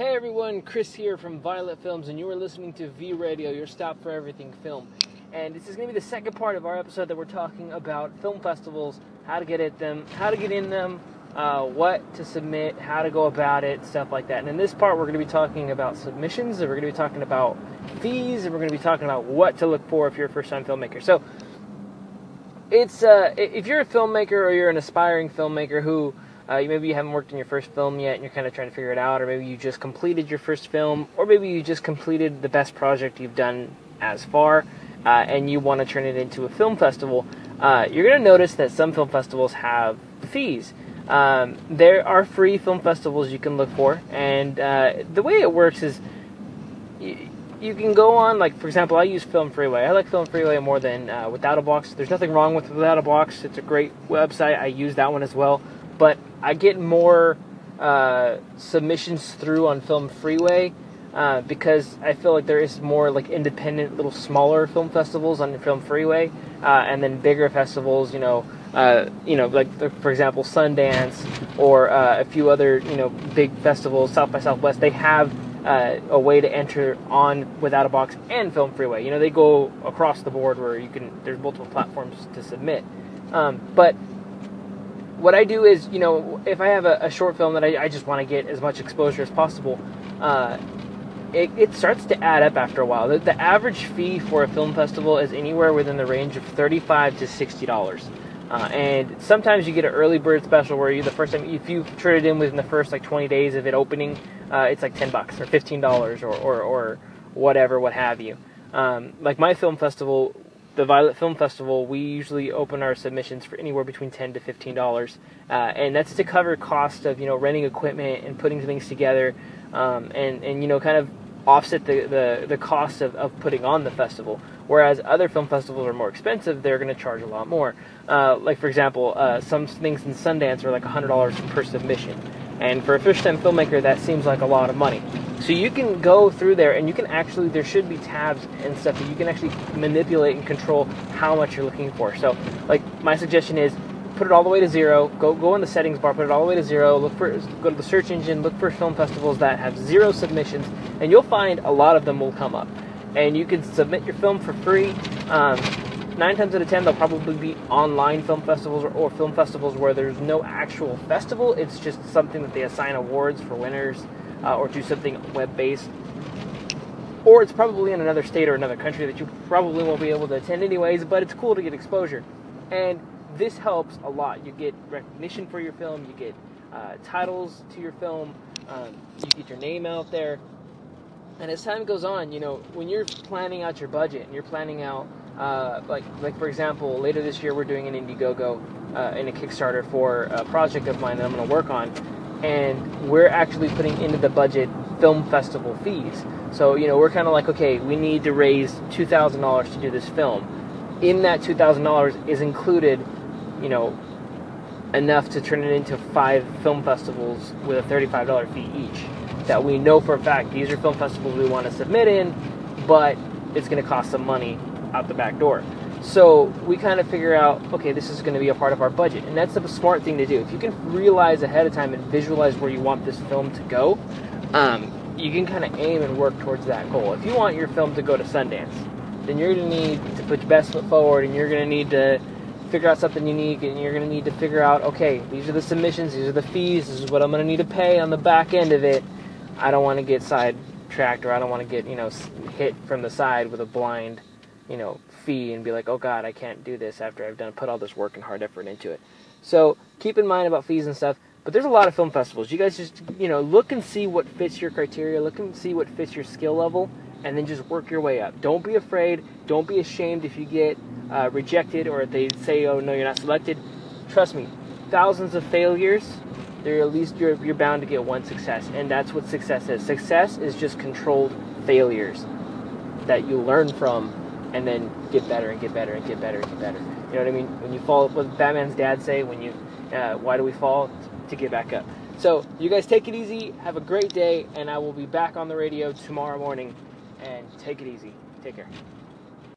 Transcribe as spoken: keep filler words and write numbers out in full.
Hey everyone, Chris here from Violet Films, and you are listening to V Radio, your stop for everything film. And this is going to be the second part of our episode that we're talking about film festivals, how to get at them, how to get in them, uh, what to submit, how to go about it, stuff like that. And in this part, we're going to be talking about submissions, and we're going to be talking about fees, and we're going to be talking about what to look for if you're a first-time filmmaker. So, it's uh, if you're a filmmaker or you're an aspiring filmmaker who Uh, maybe you haven't worked on your first film yet and you're kind of trying to figure it out, or maybe you just completed your first film, or maybe you just completed the best project you've done as far, uh, and you want to turn it into a film festival. Uh, you're going to notice that some film festivals have fees. Um, there are free film festivals you can look for, and uh, the way it works is you, you can go on, like, for example, I use Film Freeway. I like Film Freeway more than uh, Without a Box. There's nothing wrong with Without a Box. It's a great website. I use that one as well. But I get more uh, submissions through on Film Freeway uh, because I feel like there is more like independent, little smaller film festivals on Film Freeway, uh, and then bigger festivals. You know, uh, you know, like for example, Sundance or uh, a few other you know big festivals, South by Southwest. They have uh, a way to enter on Without a Box and Film Freeway. You know, they go across the board where you can. There's multiple platforms to submit, um, but. What I do is, you know, if I have a, a short film that I, I just want to get as much exposure as possible, uh, it, it starts to add up after a while. The, the average fee for a film festival is anywhere within the range of thirty-five to sixty dollars. Uh, and sometimes you get an early bird special where you the first time, if you turn it in within the first like twenty days of it opening, uh, it's like ten bucks or fifteen dollars or, or, or whatever, what have you. Um, like my film festival, the Violet Film Festival, we usually open our submissions for anywhere between ten to fifteen dollars, uh, and that's to cover cost of you know renting equipment and putting things together, um, and and you know kind of offset the the, the cost of, of putting on the festival. Whereas other film festivals are more expensive, they're going to charge a lot more. Uh, like for example, uh, some things in Sundance are like one hundred dollars per submission, and for a first-time filmmaker, that seems like a lot of money. So you can go through there, and you can actually, there should be tabs and stuff that you can actually manipulate and control how much you're looking for. So, like, my suggestion is put it all the way to zero. Go go in the settings bar, put it all the way to zero. Look for, go to the search engine, look for film festivals that have zero submissions, and you'll find a lot of them will come up. And you can submit your film for free. Um, nine times out of ten, they'll probably be online film festivals or, or film festivals where there's no actual festival. It's just something that they assign awards for winners. Uh, or do something web-based, or it's probably in another state or another country that you probably won't be able to attend anyways, but it's cool to get exposure. And this helps a lot. You get recognition for your film, you get uh, titles to your film, um, you get your name out there, and as time goes on, you know, when you're planning out your budget, and you're planning out, uh, like, like for example, later this year we're doing an Indiegogo uh, in a Kickstarter for a project of mine that I'm going to work on, and we're actually putting into the budget film festival fees. So, you know, we're kind of like, okay, we need to raise two thousand dollars to do this film. In that two thousand dollars is included, you know, enough to turn it into five film festivals with a thirty-five dollars fee each. That we know for a fact these are film festivals we want to submit in, but it's going to cost some money out the back door. So we kind of figure out, okay, this is going to be a part of our budget. And that's a smart thing to do. If you can realize ahead of time and visualize where you want this film to go, um, you can kind of aim and work towards that goal. If you want your film to go to Sundance, then you're going to need to put your best foot forward, and you're going to need to figure out something unique, and you're going to need to figure out, okay, these are the submissions, these are the fees, this is what I'm going to need to pay on the back end of it. I don't want to get sidetracked, or I don't want to get, you know, hit from the side with a blind, you know, fee and be like, oh God, I can't do this after I've done put all this work and hard effort into it. So keep in mind about fees and stuff. But there's a lot of film festivals. You guys just, you know, look and see what fits your criteria. Look and see what fits your skill level, and then just work your way up. Don't be afraid. Don't be ashamed if you get uh, rejected or if they say, oh no, you're not selected. Trust me, thousands of failures, there at least you're you're bound to get one success, and that's what success is. Success is just controlled failures that you learn from, and then get better and get better and get better and get better. You know what I mean? When you fall, what did Batman's dad say? When you, uh, why do we fall? To get back up. So you guys take it easy. Have a great day, and I will be back on the radio tomorrow morning. And take it easy. Take care.